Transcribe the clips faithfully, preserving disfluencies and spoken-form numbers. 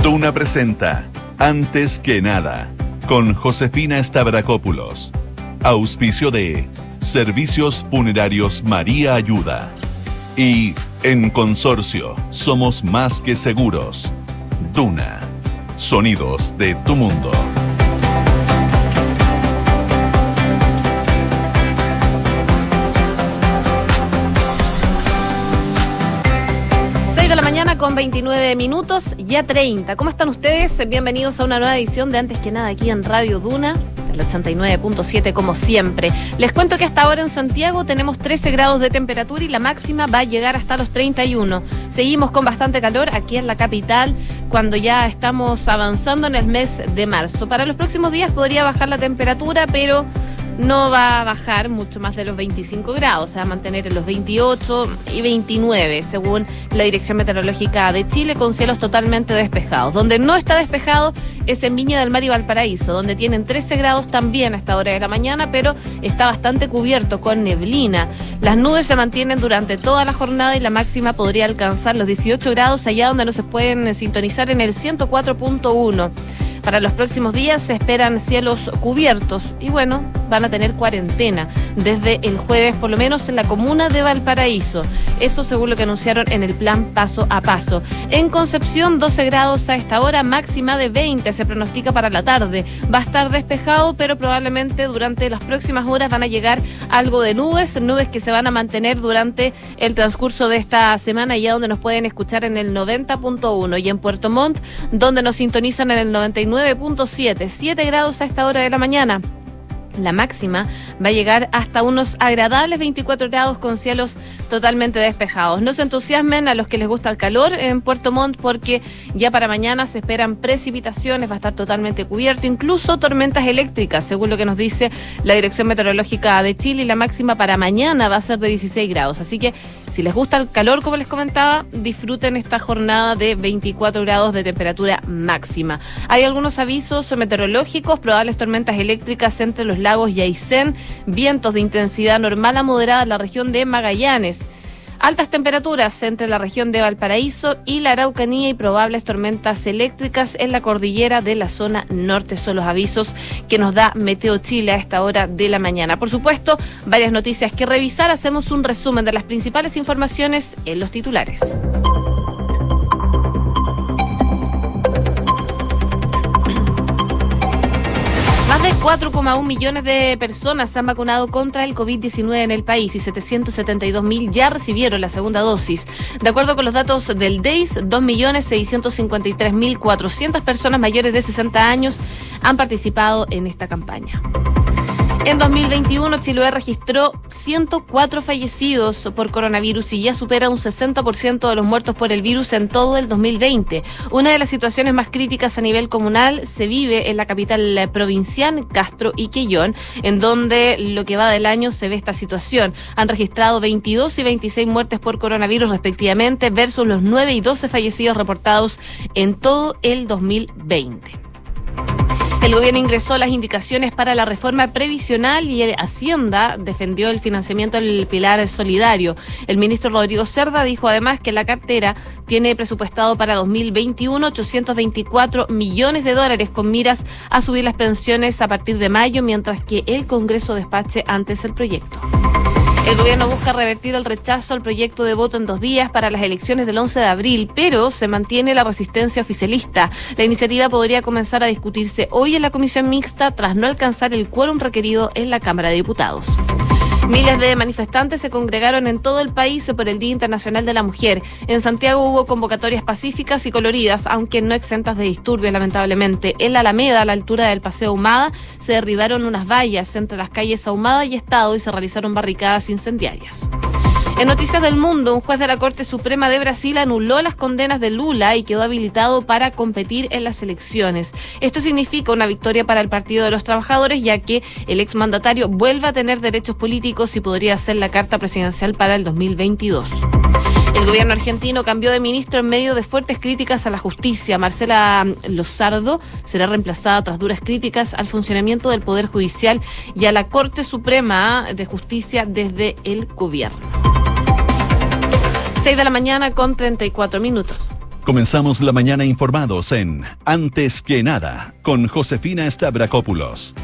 Duna presenta Antes que nada, con Josefina Stavrakopoulos. Auspicio de Servicios Funerarios María Ayuda. Y en Consorcio, somos más que seguros. Duna, sonidos de tu mundo. De la mañana con veintinueve minutos, ya treinta. ¿Cómo están ustedes? Bienvenidos a una nueva edición de Antes que nada aquí en Radio Duna, el ochenta y nueve punto siete como siempre. Les cuento que hasta ahora en Santiago tenemos trece grados de temperatura y la máxima va a llegar hasta los treinta y uno. Seguimos con bastante calor aquí en la capital cuando ya estamos avanzando en el mes de marzo. Para los próximos días podría bajar la temperatura, pero no va a bajar mucho más de los veinticinco grados, se va a mantener en los veintiocho y veintinueve, según la Dirección Meteorológica de Chile, con cielos totalmente despejados. Donde no está despejado es en Viña del Mar y Valparaíso, donde tienen trece grados también a esta hora de la mañana, pero está bastante cubierto con neblina. Las nubes se mantienen durante toda la jornada y la máxima podría alcanzar los dieciocho grados, allá donde nos se pueden sintonizar en el ciento cuatro punto uno. Para los próximos días se esperan cielos cubiertos y bueno, van a tener cuarentena desde el jueves, por lo menos en la comuna de Valparaíso. Eso según lo que anunciaron en el plan paso a paso. En Concepción, doce grados a esta hora, máxima de veinte se pronostica para la tarde. Va a estar despejado, pero probablemente durante las próximas horas van a llegar algo de nubes, nubes que se van a mantener durante el transcurso de esta semana, ya donde nos pueden escuchar en el noventa punto uno y en Puerto Montt, donde nos sintonizan en el noventa y nueve punto siete, siete grados a esta hora de la mañana. La máxima va a llegar hasta unos agradables veinticuatro grados con cielos totalmente despejados. No se entusiasmen a los que les gusta el calor en Puerto Montt, porque ya para mañana se esperan precipitaciones, va a estar totalmente cubierto, incluso tormentas eléctricas, según lo que nos dice la Dirección Meteorológica de Chile, y la máxima para mañana va a ser de dieciséis grados. Así que si les gusta el calor, como les comentaba, disfruten esta jornada de veinticuatro grados de temperatura máxima. Hay algunos avisos meteorológicos, probables tormentas eléctricas entre los lagos y Aysén, vientos de intensidad normal a moderada en la región de Magallanes. Altas temperaturas entre la región de Valparaíso y la Araucanía y probables tormentas eléctricas en la cordillera de la zona norte. Son los avisos que nos da Meteo Chile a esta hora de la mañana. Por supuesto, varias noticias que revisar. Hacemos un resumen de las principales informaciones en los titulares. Más de cuatro coma uno millones de personas se han vacunado contra el COVID diecinueve en el país y setecientos setenta y dos mil ya recibieron la segunda dosis. De acuerdo con los datos del D E I S, dos millones seiscientos cincuenta y tres mil cuatrocientas personas mayores de sesenta años han participado en esta campaña. En dos mil veintiuno, Chiloé registró ciento cuatro fallecidos por coronavirus y ya supera un sesenta por ciento de los muertos por el virus en todo el dos mil veinte. Una de las situaciones más críticas a nivel comunal se vive en la capital provincial, Castro y Quellón, en donde lo que va del año se ve esta situación. Han registrado veintidós y veintiséis muertes por coronavirus respectivamente, versus los nueve y doce fallecidos reportados en todo el dos mil veinte. El gobierno ingresó las indicaciones para la reforma previsional y Hacienda defendió el financiamiento del pilar solidario. El ministro Rodrigo Cerda dijo además que la cartera tiene presupuestado para dos mil veintiuno ochocientos veinticuatro millones de dólares con miras a subir las pensiones a partir de mayo, mientras que el Congreso despache antes el proyecto. El gobierno busca revertir el rechazo al proyecto de voto en dos días para las elecciones del once de abril, pero se mantiene la resistencia oficialista. La iniciativa podría comenzar a discutirse hoy en la comisión mixta tras no alcanzar el quórum requerido en la Cámara de Diputados. Miles de manifestantes se congregaron en todo el país por el Día Internacional de la Mujer. En Santiago hubo convocatorias pacíficas y coloridas, aunque no exentas de disturbios, lamentablemente. En la Alameda, a la altura del Paseo Ahumada, se derribaron unas vallas entre las calles Ahumada y Estado y se realizaron barricadas incendiarias. En noticias del mundo, un juez de la Corte Suprema de Brasil anuló las condenas de Lula y quedó habilitado para competir en las elecciones. Esto significa una victoria para el Partido de los Trabajadores, ya que el exmandatario vuelve a tener derechos políticos y podría ser la carta presidencial para el dos mil veintidós. El gobierno argentino cambió de ministro en medio de fuertes críticas a la justicia. Marcela Lozardo será reemplazada tras duras críticas al funcionamiento del Poder Judicial y a la Corte Suprema de Justicia desde el gobierno. seis de la mañana con treinta y cuatro minutos. Comenzamos la mañana informados en Antes que nada, con Josefina Stavrakopoulos.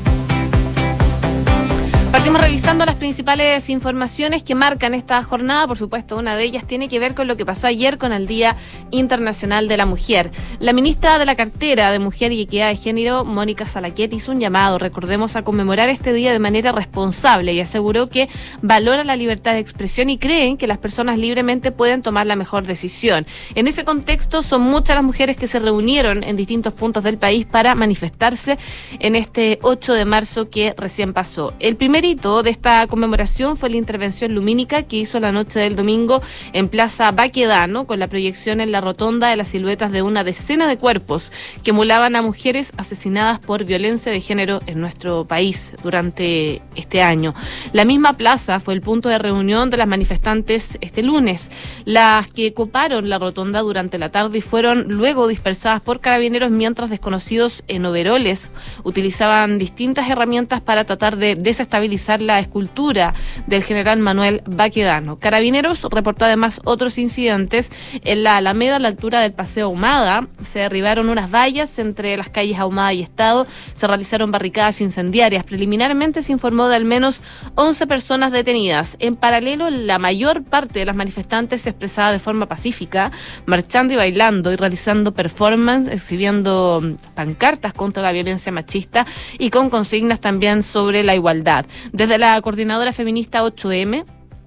Partimos revisando las principales informaciones que marcan esta jornada. Por supuesto, una de ellas tiene que ver con lo que pasó ayer con el Día Internacional de la Mujer. La ministra de la Cartera de Mujer y Equidad de Género, Mónica Salaquet, hizo un llamado, recordemos, a conmemorar este día de manera responsable y aseguró que valora la libertad de expresión y creen que las personas libremente pueden tomar la mejor decisión. En ese contexto, son muchas las mujeres que se reunieron en distintos puntos del país para manifestarse en este ocho de marzo que recién pasó. El primer hito de esta conmemoración fue la intervención lumínica que hizo la noche del domingo en Plaza Baquedano, con la proyección en la rotonda de las siluetas de una decena de cuerpos que emulaban a mujeres asesinadas por violencia de género en nuestro país durante este año. La misma plaza fue el punto de reunión de las manifestantes este lunes, las que ocuparon la rotonda durante la tarde y fueron luego dispersadas por carabineros, mientras desconocidos en overoles utilizaban distintas herramientas para tratar de desestabilizar la escultura del general Manuel Baquedano. Carabineros reportó además otros incidentes en la Alameda, a la altura del Paseo Ahumada. Se derribaron unas vallas entre las calles Ahumada y Estado, se realizaron barricadas incendiarias. Preliminarmente se informó de al menos once personas detenidas. En paralelo, la mayor parte de las manifestantes se expresaba de forma pacífica, marchando y bailando y realizando performance, exhibiendo pancartas contra la violencia machista y con consignas también sobre la igualdad. Desde la coordinadora feminista ocho eme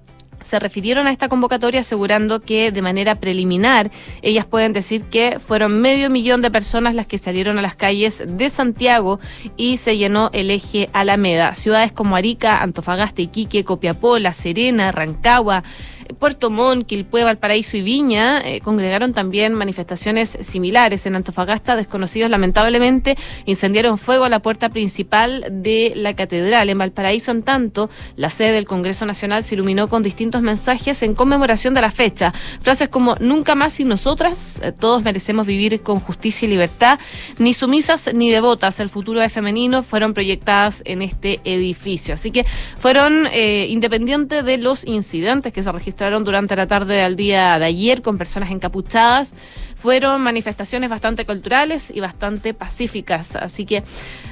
se refirieron a esta convocatoria asegurando que de manera preliminar ellas pueden decir que fueron medio millón de personas las que salieron a las calles de Santiago y se llenó el eje Alameda. Ciudades como Arica, Antofagasta, Iquique, Copiapó, La Serena, Rancagua, Puerto Montt, Quilpué, Valparaíso y Viña eh, congregaron también manifestaciones similares. En Antofagasta, desconocidos lamentablemente incendiaron fuego a la puerta principal de la catedral. En Valparaíso, en tanto, la sede del Congreso Nacional se iluminó con distintos mensajes en conmemoración de la fecha. Frases como "nunca más sin nosotras", eh, "todos merecemos vivir con justicia y libertad", "ni sumisas ni devotas, el futuro es femenino", fueron proyectadas en este edificio. Así que fueron eh, independientes de los incidentes que se registraron durante la tarde del día de ayer con personas encapuchadas. Fueron manifestaciones bastante culturales y bastante pacíficas, así que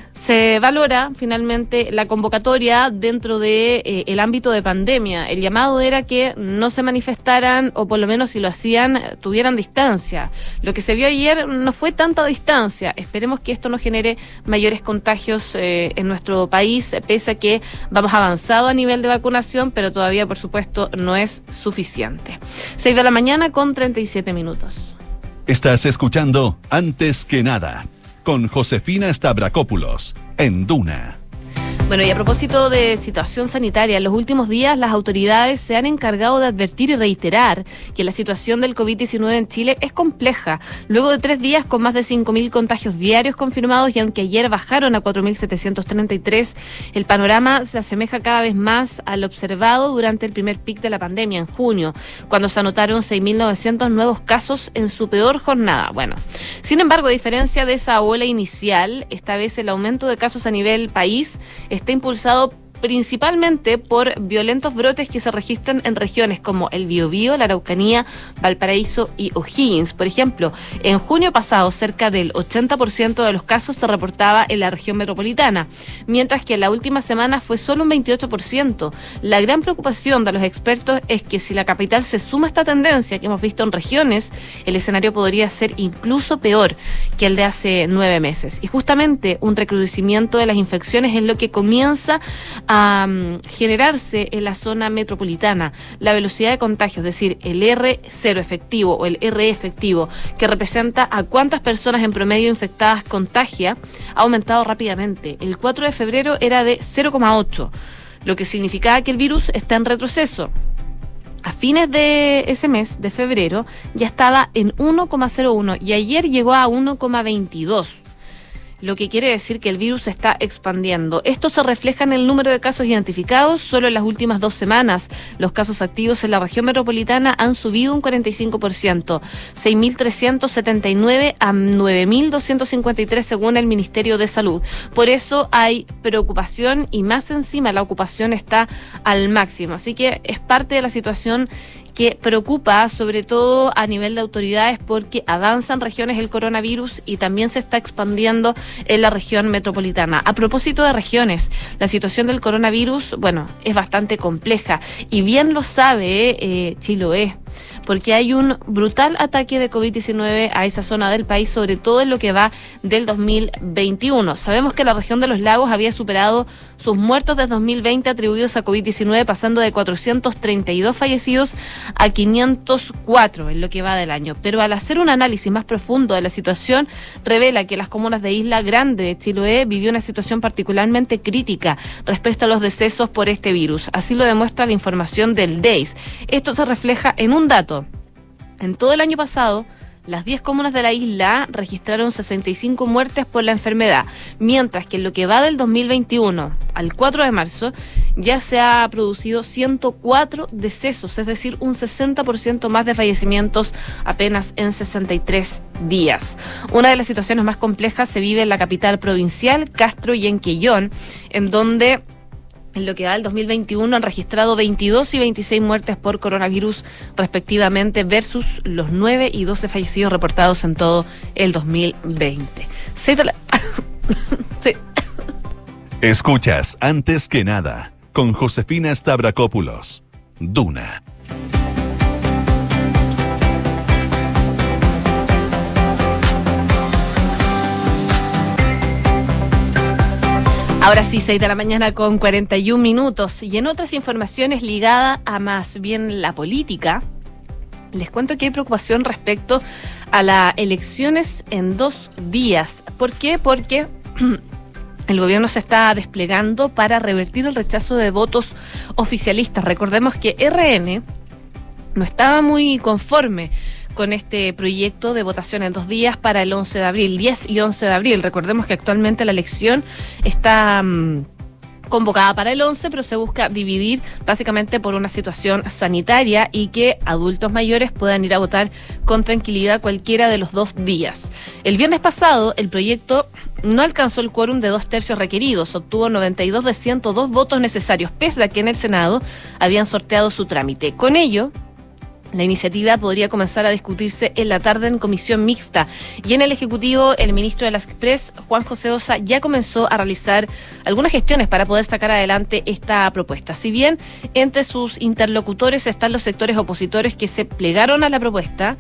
se valora finalmente la convocatoria dentro de eh, el ámbito de pandemia. El llamado era que no se manifestaran, o por lo menos si lo hacían, tuvieran distancia. Lo que se vio ayer no fue tanta distancia. Esperemos que esto no genere mayores contagios eh, en nuestro país, pese a que vamos avanzado a nivel de vacunación, pero todavía, por supuesto, no es suficiente. seis de la mañana con treinta y siete minutos. Estás escuchando Antes que nada, con Josefina Stavrakopoulos, en Duna. Bueno, y a propósito de situación sanitaria, en los últimos días las autoridades se han encargado de advertir y reiterar que la situación del covid diecinueve en Chile es compleja. Luego de tres días con más de cinco mil contagios diarios confirmados, y aunque ayer bajaron a cuatro mil setecientos treinta y tres, el panorama se asemeja cada vez más al observado durante el primer pic de la pandemia en junio, cuando se anotaron seis mil novecientos nuevos casos en su peor jornada. Bueno, sin embargo, a diferencia de esa ola inicial, esta vez el aumento de casos a nivel país está impulsado principalmente por violentos brotes que se registran en regiones como el Biobío, la Araucanía, Valparaíso y O'Higgins. Por ejemplo, en junio pasado, cerca del ochenta por ciento de los casos se reportaba en la región metropolitana, mientras que en la última semana fue solo un veintiocho por ciento. La gran preocupación de los expertos es que si la capital se suma a esta tendencia que hemos visto en regiones, el escenario podría ser incluso peor que el de hace nueve meses. Y justamente un recrudecimiento de las infecciones es lo que comienza a um, generarse en la zona metropolitana. La velocidad de contagio, es decir, el R cero efectivo o el R efectivo, que representa a cuántas personas en promedio infectadas contagia, ha aumentado rápidamente. El cuatro de febrero era de cero coma ocho, lo que significaba que el virus está en retroceso. A fines de ese mes, de febrero, ya estaba en uno coma cero uno y ayer llegó a uno coma veintidós. Lo que quiere decir que el virus se está expandiendo. Esto se refleja en el número de casos identificados. Solo en las últimas dos semanas, los casos activos en la región metropolitana han subido un cuarenta y cinco por ciento, seis mil trescientos setenta y nueve a nueve mil doscientos cincuenta y tres según el Ministerio de Salud. Por eso hay preocupación y más encima la ocupación está al máximo. Así que es parte de la situación que preocupa sobre todo a nivel de autoridades porque avanzan regiones el coronavirus y también se está expandiendo en la región metropolitana. A propósito de regiones, la situación del coronavirus, bueno, es bastante compleja y bien lo sabe eh, Chiloé, porque hay un brutal ataque de COVID diecinueve a esa zona del país, sobre todo en lo que va del dos mil veintiuno. Sabemos que la región de los lagos había superado sus muertos de dos mil veinte atribuidos a COVID diecinueve, pasando de cuatrocientos treinta y dos fallecidos a quinientos cuatro en lo que va del año. Pero al hacer un análisis más profundo de la situación, revela que las comunas de Isla Grande de Chiloé vivió una situación particularmente crítica respecto a los decesos por este virus. Así lo demuestra la información del D E I S. Esto se refleja en un dato. En todo el año pasado, las diez comunas de la isla registraron sesenta y cinco muertes por la enfermedad, mientras que en lo que va del dos mil veintiuno al cuatro de marzo ya se ha producido ciento cuatro decesos, es decir, un sesenta por ciento más de fallecimientos apenas en sesenta y tres días. Una de las situaciones más complejas se vive en la capital provincial, Castro y en Quellón, en donde en lo que va del dos mil veintiuno han registrado veintidós y veintiséis muertes por coronavirus respectivamente versus los nueve y doce fallecidos reportados en todo el dos mil veinte. Sí. Sí. Escuchas Antes que Nada con Josefina Stavrakopoulos, Duna. Ahora sí, seis de la mañana con cuarenta y un minutos. Y en otras informaciones ligadas a más bien la política, les cuento que hay preocupación respecto a las elecciones en dos días. ¿Por qué? Porque el gobierno se está desplegando para revertir el rechazo de votos oficialistas. Recordemos que R N no estaba muy conforme con este proyecto de votación en dos días para el once de abril, diez y once de abril. Recordemos que actualmente la elección está um, convocada para el once, pero se busca dividir básicamente por una situación sanitaria y que adultos mayores puedan ir a votar con tranquilidad cualquiera de los dos días. El viernes pasado, el proyecto no alcanzó el quórum de dos tercios requeridos, obtuvo noventa y dos de ciento dos votos necesarios, pese a que en el Senado habían sorteado su trámite. Con ello, la iniciativa podría comenzar a discutirse en la tarde en comisión mixta y en el Ejecutivo el ministro de las Express, Juan José Ossa, ya comenzó a realizar algunas gestiones para poder sacar adelante esta propuesta. Si bien entre sus interlocutores están los sectores opositores que se plegaron a la propuesta,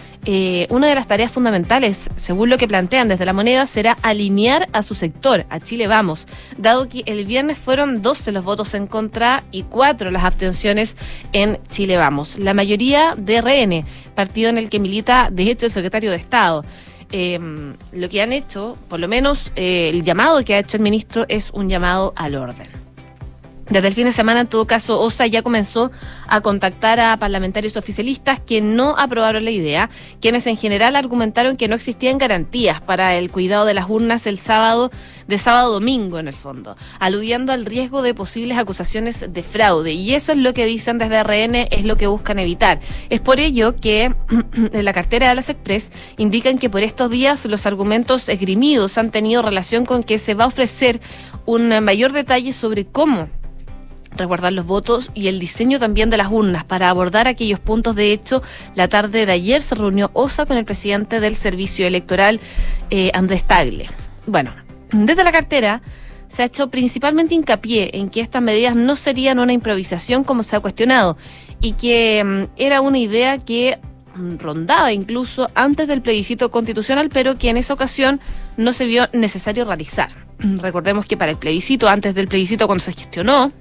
Eh, una de las tareas fundamentales, según lo que plantean desde La Moneda, será alinear a su sector, a Chile Vamos, dado que el viernes fueron doce los votos en contra y cuatro las abstenciones en Chile Vamos. La mayoría de R N, partido en el que milita de hecho el secretario de Estado. Eh, lo que han hecho, por lo menos eh, el llamado que ha hecho el ministro es un llamado al orden. Desde el fin de semana, en todo caso, Ossa ya comenzó a contactar a parlamentarios oficialistas que no aprobaron la idea, quienes en general argumentaron que no existían garantías para el cuidado de las urnas el sábado, de sábado a domingo en el fondo, aludiendo al riesgo de posibles acusaciones de fraude. Y eso es lo que dicen desde R N, es lo que buscan evitar. Es por ello que en la cartera de las Express indican que por estos días los argumentos esgrimidos han tenido relación con que se va a ofrecer un mayor detalle sobre cómo resguardar los votos y el diseño también de las urnas. Para abordar aquellos puntos, de hecho, la tarde de ayer se reunió Ossa con el presidente del Servicio Electoral, eh, Andrés Tagle. Bueno, desde la cartera se ha hecho principalmente hincapié en que estas medidas no serían una improvisación como se ha cuestionado y que um, era una idea que um, rondaba incluso antes del plebiscito constitucional, pero que en esa ocasión no se vio necesario realizar. Recordemos que para el plebiscito, antes del plebiscito cuando se gestionó,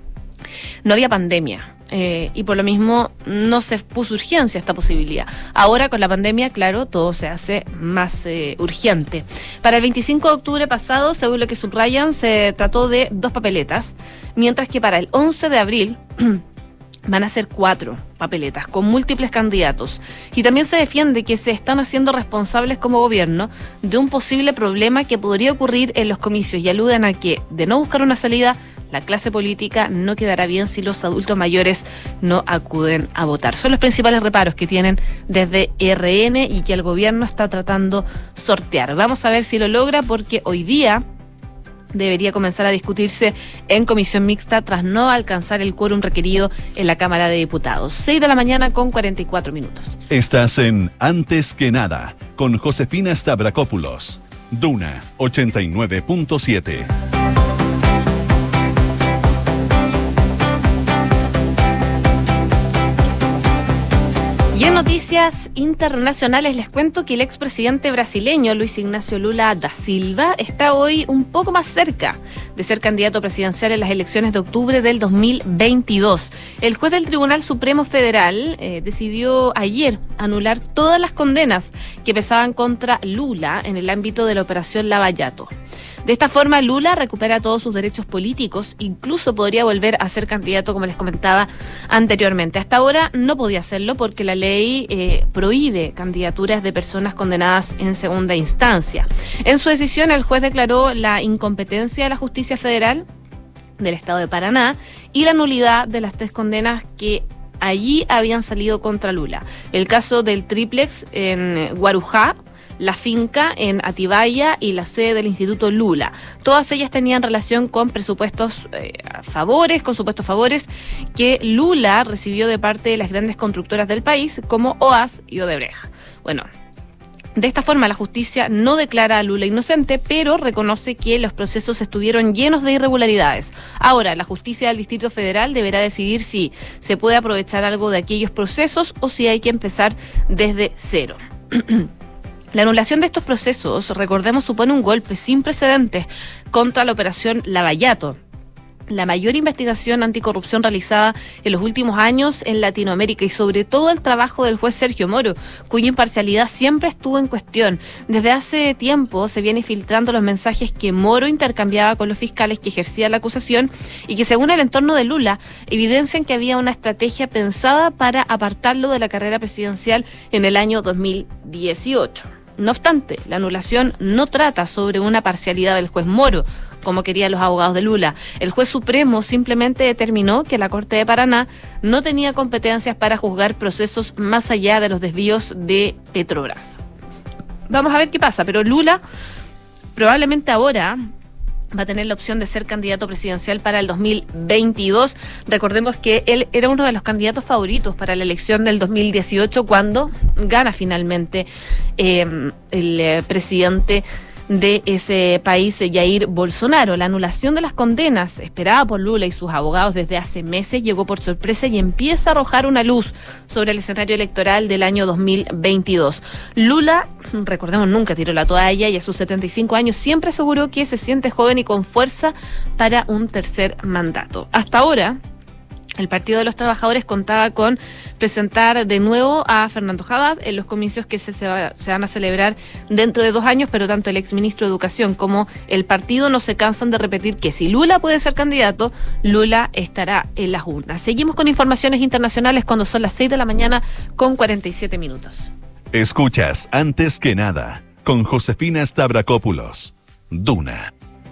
no había pandemia eh, y por lo mismo no se puso urgencia a esta posibilidad. Ahora con la pandemia, claro, todo se hace más eh, urgente. Para el veinticinco de octubre pasado, según lo que subrayan, se trató de dos papeletas, mientras que para el once de abril van a ser cuatro papeletas con múltiples candidatos. Y también se defiende que se están haciendo responsables como gobierno de un posible problema que podría ocurrir en los comicios y aluden a que, de no buscar una salida, la clase política no quedará bien si los adultos mayores no acuden a votar. Son los principales reparos que tienen desde R N y que el gobierno está tratando sortear. Vamos a ver si lo logra, porque hoy día debería comenzar a discutirse en comisión mixta tras no alcanzar el quórum requerido en la Cámara de Diputados. seis de la mañana con cuarenta y cuatro minutos. Estás en Antes que Nada con Josefina Stavrakopoulos. Duna ochenta y nueve punto siete. Y en noticias internacionales les cuento que el expresidente brasileño Luis Ignacio Lula da Silva está hoy un poco más cerca de ser candidato presidencial en las elecciones de octubre del dos mil veintidós. El juez del Tribunal Supremo Federal eh, decidió ayer anular todas las condenas que pesaban contra Lula en el ámbito de la operación Lava Jato. De esta forma, Lula recupera todos sus derechos políticos, incluso podría volver a ser candidato, como les comentaba anteriormente. Hasta ahora no podía hacerlo porque la ley eh, prohíbe candidaturas de personas condenadas en segunda instancia. En su decisión, el juez declaró la incompetencia de la justicia federal del estado de Paraná y la nulidad de las tres condenas que allí habían salido contra Lula. El caso del triplex en Guarujá, la finca en Atibaya y la sede del Instituto Lula. Todas ellas tenían relación con presupuestos eh, favores, con supuestos favores que Lula recibió de parte de las grandes constructoras del país como O A S y Odebrecht. Bueno, de esta forma la justicia no declara a Lula inocente, pero reconoce que los procesos estuvieron llenos de irregularidades. Ahora, la justicia del Distrito Federal deberá decidir si se puede aprovechar algo de aquellos procesos o si hay que empezar desde cero. La anulación de estos procesos, recordemos, supone un golpe sin precedentes contra la operación Lava Jato, la mayor investigación anticorrupción realizada en los últimos años en Latinoamérica y sobre todo el trabajo del juez Sergio Moro, cuya imparcialidad siempre estuvo en cuestión. Desde hace tiempo se vienen filtrando los mensajes que Moro intercambiaba con los fiscales que ejercían la acusación y que, según el entorno de Lula, evidencian que había una estrategia pensada para apartarlo de la carrera presidencial en el año dos mil dieciocho. No obstante, la anulación no trata sobre una parcialidad del juez Moro, como querían los abogados de Lula. El juez supremo simplemente determinó que la Corte de Paraná no tenía competencias para juzgar procesos más allá de los desvíos de Petrobras. Vamos a ver qué pasa, pero Lula probablemente ahora va a tener la opción de ser candidato presidencial para el dos mil veintidós. Recordemos que él era uno de los candidatos favoritos para la elección del dos mil dieciocho, cuando gana finalmente eh, el eh, presidente de ese país, Jair Bolsonaro. La anulación de las condenas esperada por Lula y sus abogados desde hace meses llegó por sorpresa y empieza a arrojar una luz sobre el escenario electoral del año dos mil veintidós. Lula, recordemos, nunca tiró la toalla y a sus setenta y cinco años siempre aseguró que se siente joven y con fuerza para un tercer mandato. Hasta ahora, el Partido de los Trabajadores contaba con presentar de nuevo a Fernando Haddad en los comicios que se, se, va, se van a celebrar dentro de dos años, pero tanto el exministro de Educación como el partido no se cansan de repetir que si Lula puede ser candidato, Lula estará en las urnas. Seguimos con informaciones internacionales cuando son las seis de la mañana con cuarenta y siete minutos. Escuchas Antes que Nada con Josefina Stavrakopoulos. Duna.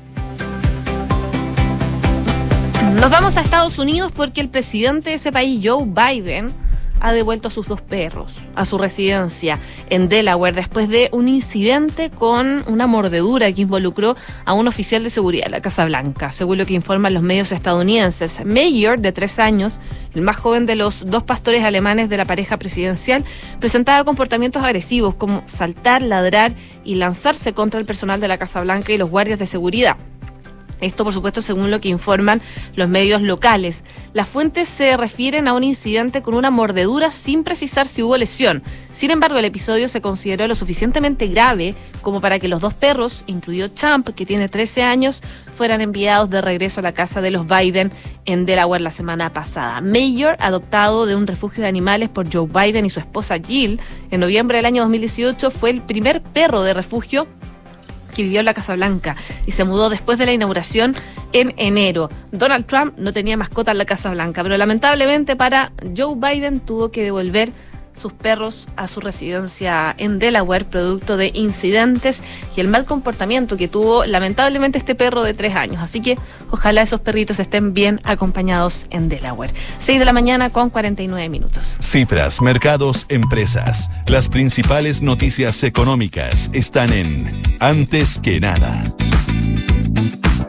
Nos vamos a Estados Unidos porque el presidente de ese país, Joe Biden, ha devuelto a sus dos perros a su residencia en Delaware después de un incidente con una mordedura que involucró a un oficial de seguridad de la Casa Blanca, según lo que informan los medios estadounidenses. Mayor, de tres años, el más joven de los dos pastores alemanes de la pareja presidencial, presentaba comportamientos agresivos como saltar, ladrar y lanzarse contra el personal de la Casa Blanca y los guardias de seguridad. Esto, por supuesto, según lo que informan los medios locales. Las fuentes se refieren a un incidente con una mordedura sin precisar si hubo lesión. Sin embargo, el episodio se consideró lo suficientemente grave como para que los dos perros, incluido Champ, que tiene trece años, fueran enviados de regreso a la casa de los Biden en Delaware la semana pasada. Mayor, adoptado de un refugio de animales por Joe Biden y su esposa Jill, en noviembre del año dos mil dieciocho, fue el primer perro de refugio que vivió en la Casa Blanca y se mudó después de la inauguración en enero. Donald Trump no tenía mascota en la Casa Blanca, pero lamentablemente para Joe Biden tuvo que devolver sus perros a su residencia en Delaware, producto de incidentes y el mal comportamiento que tuvo lamentablemente este perro de tres años. Así que ojalá esos perritos estén bien acompañados en Delaware. seis de la mañana con cuarenta y nueve minutos. Cifras, mercados, empresas. Las principales noticias económicas están en Antes que Nada.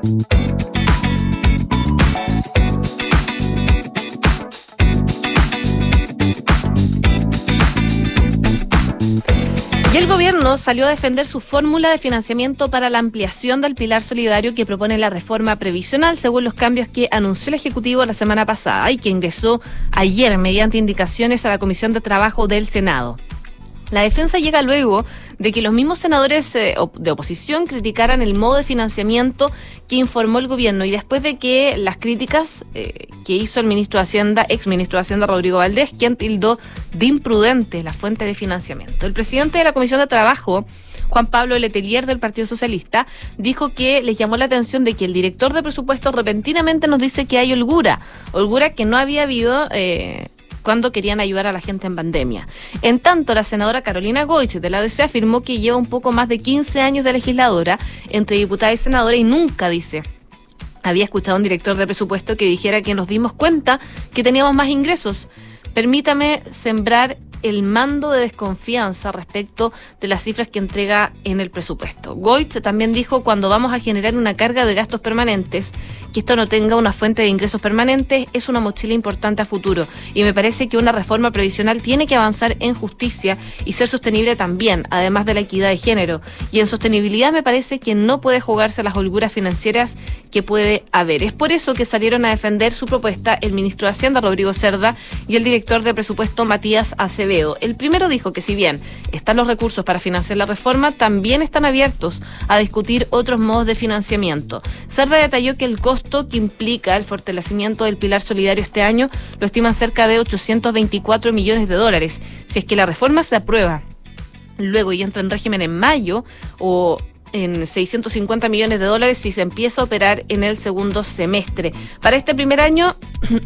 Y el gobierno salió a defender su fórmula de financiamiento para la ampliación del pilar solidario que propone la reforma previsional, según los cambios que anunció el Ejecutivo la semana pasada y que ingresó ayer mediante indicaciones a la Comisión de Trabajo del Senado. La defensa llega luego de que los mismos senadores eh, de oposición criticaran el modo de financiamiento que informó el gobierno y después de que las críticas eh, que hizo el ministro de Hacienda, ex ministro de Hacienda Rodrigo Valdés, quien tildó de imprudente la fuente de financiamiento. El presidente de la Comisión de Trabajo, Juan Pablo Letelier del Partido Socialista, dijo que les llamó la atención de que el director de presupuestos repentinamente nos dice que hay holgura, holgura que no había habido Eh, cuando querían ayudar a la gente en pandemia. En tanto, la senadora Carolina Goich de la A D C afirmó que lleva un poco más de quince años de legisladora entre diputada y senadora y nunca, dice, había escuchado a un director de presupuesto que dijera que nos dimos cuenta que teníamos más ingresos. Permítame sembrar el mando de desconfianza respecto de las cifras que entrega en el presupuesto. Goich también dijo, cuando vamos a generar una carga de gastos permanentes, que esto no tenga una fuente de ingresos permanentes, es una mochila importante a futuro. Y me parece que una reforma previsional tiene que avanzar en justicia y ser sostenible también, además de la equidad de género. Y en sostenibilidad me parece que no puede jugarse las holguras financieras que puede haber. Es por eso que salieron a defender su propuesta el ministro de Hacienda, Rodrigo Cerda, y el director de presupuesto, Matías Acevedo. El primero dijo que si bien están los recursos para financiar la reforma, también están abiertos a discutir otros modos de financiamiento. Cerda detalló que el costo que implica el fortalecimiento del pilar solidario este año lo estiman cerca de ochocientos veinticuatro millones de dólares. Si es que la reforma se aprueba luego y entra en régimen en mayo, o en seiscientos cincuenta millones de dólares si se empieza a operar en el segundo semestre. Para este primer año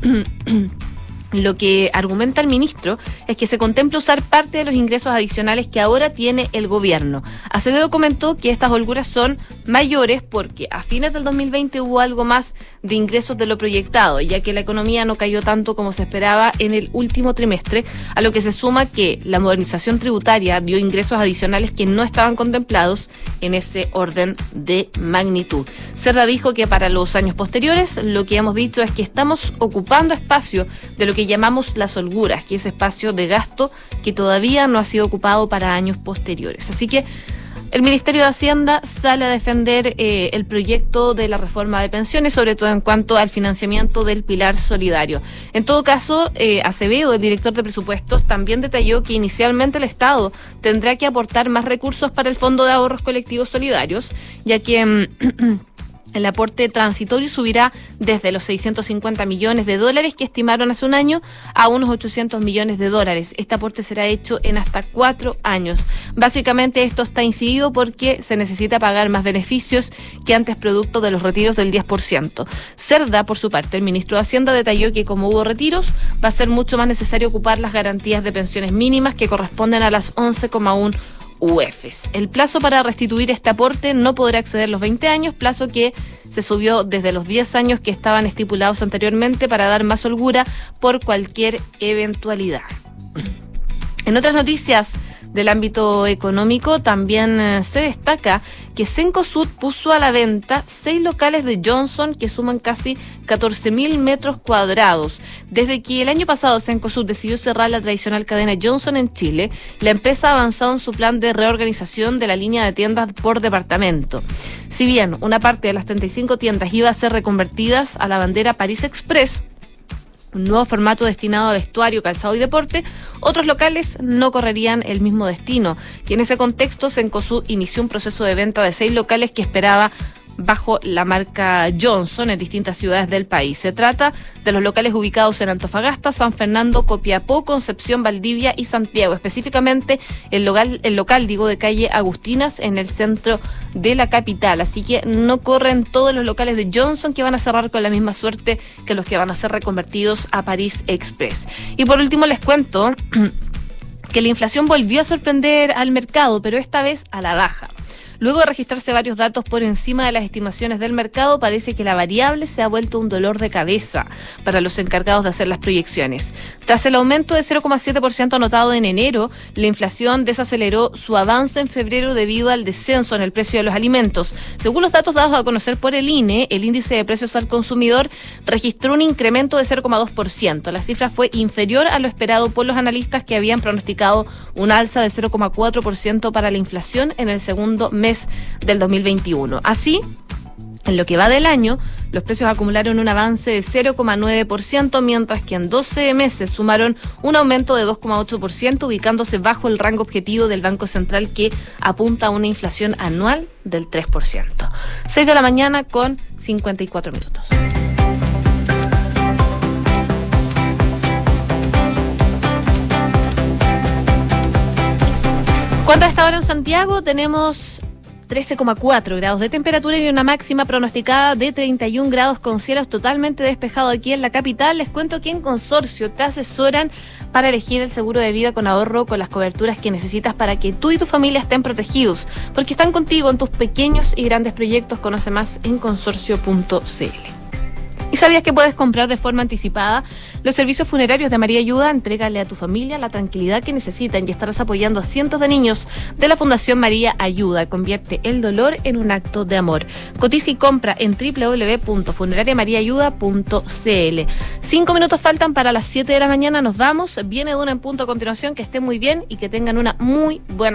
lo que argumenta el ministro es que se contempla usar parte de los ingresos adicionales que ahora tiene el gobierno. Acevedo comentó que estas holguras son mayores porque a fines del dos mil veinte hubo algo más de ingresos de lo proyectado, ya que la economía no cayó tanto como se esperaba en el último trimestre, a lo que se suma que la modernización tributaria dio ingresos adicionales que no estaban contemplados en ese orden de magnitud. Cerda dijo que para los años posteriores lo que hemos dicho es que estamos ocupando espacio de lo que llamamos las holguras, que es espacio de gasto que todavía no ha sido ocupado para años posteriores. Así que el Ministerio de Hacienda sale a defender eh, el proyecto de la reforma de pensiones, sobre todo en cuanto al financiamiento del pilar solidario. En todo caso, eh, Acevedo, el director de presupuestos, también detalló que inicialmente el Estado tendrá que aportar más recursos para el Fondo de Ahorros Colectivos Solidarios, ya que mmm, el aporte transitorio subirá desde los seiscientos cincuenta millones de dólares que estimaron hace un año a unos ochocientos millones de dólares. Este aporte será hecho en hasta cuatro años. Básicamente esto está incidido porque se necesita pagar más beneficios que antes producto de los retiros del diez por ciento. Cerda, por su parte, el ministro de Hacienda, detalló que como hubo retiros, va a ser mucho más necesario ocupar las garantías de pensiones mínimas que corresponden a las once coma uno U E Fs. El plazo para restituir este aporte no podrá exceder los veinte años, plazo que se subió desde los diez años que estaban estipulados anteriormente para dar más holgura por cualquier eventualidad. En otras noticias del ámbito económico, también eh, se destaca que Cencosud puso a la venta seis locales de Johnson que suman casi catorce mil metros cuadrados. Desde que el año pasado Cencosud decidió cerrar la tradicional cadena Johnson en Chile, la empresa ha avanzado en su plan de reorganización de la línea de tiendas por departamento. Si bien una parte de las treinta y cinco tiendas iba a ser reconvertidas a la bandera París Express, un nuevo formato destinado a vestuario, calzado y deporte, otros locales no correrían el mismo destino. Y en ese contexto, Cencosud inició un proceso de venta de seis locales que esperaba bajo la marca Johnson en distintas ciudades del país. Se trata de los locales ubicados en Antofagasta, San Fernando, Copiapó, Concepción, Valdivia y Santiago. Específicamente el local, el local digo, de calle Agustinas en el centro de la capital. Así que no corren todos los locales de Johnson que van a cerrar con la misma suerte que los que van a ser reconvertidos a París Express. Y por último les cuento que la inflación volvió a sorprender al mercado, pero esta vez a la baja. Luego de registrarse varios datos por encima de las estimaciones del mercado, parece que la variable se ha vuelto un dolor de cabeza para los encargados de hacer las proyecciones. Tras el aumento de cero coma siete por ciento anotado en enero, la inflación desaceleró su avance en febrero debido al descenso en el precio de los alimentos. Según los datos dados a conocer por el I N E, el índice de precios al consumidor registró un incremento de cero coma dos por ciento. La cifra fue inferior a lo esperado por los analistas, que habían pronosticado un alza de cero coma cuatro por ciento para la inflación en el segundo mes del dos mil veintiuno. Así, en lo que va del año, los precios acumularon un avance de cero coma nueve por ciento, mientras que en doce meses sumaron un aumento de dos coma ocho por ciento, ubicándose bajo el rango objetivo del Banco Central, que apunta a una inflación anual del tres por ciento. seis de la mañana con cincuenta y cuatro minutos. ¿Cuánto a esta hora en Santiago? Tenemos trece coma cuatro grados de temperatura y una máxima pronosticada de treinta y un grados, con cielos totalmente despejados aquí en la capital. Les cuento que en Consorcio te asesoran para elegir el seguro de vida con ahorro, con las coberturas que necesitas para que tú y tu familia estén protegidos, porque están contigo en tus pequeños y grandes proyectos. Conoce más en consorcio punto c l. ¿Y sabías que puedes comprar de forma anticipada los servicios funerarios de María Ayuda? Entrégale a tu familia la tranquilidad que necesitan y estarás apoyando a cientos de niños de la Fundación María Ayuda. Convierte el dolor en un acto de amor. Cotiza y compra en doble u doble u doble u punto funeraria maría ayuda punto c l. Cinco minutos faltan para las siete de la mañana. Nos vamos. Viene Duna en punto a continuación. Que estén muy bien y que tengan una muy buena